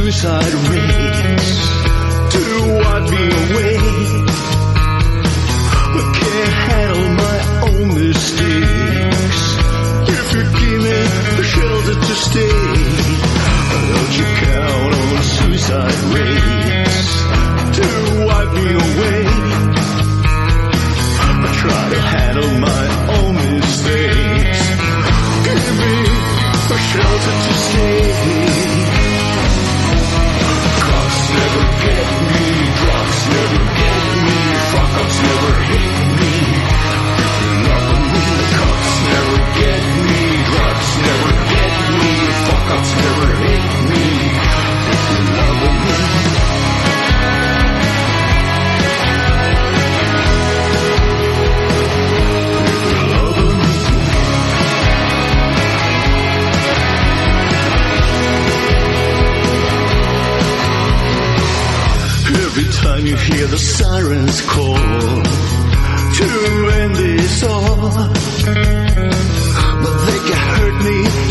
suicide race to wipe me away. I can't handle my own mistakes. If you give me a shelter to stay, don't you count on suicide race to wipe me away. I try to handle my own mistakes. Give me a shelter to stay. Cops never get me, drugs never get me, fuck-ups never hate me. Love me, the cops never get me, drugs never get me, fuck-ups never hate me. Love me. Every time you hear the sirens call to end this all, but they can hurt me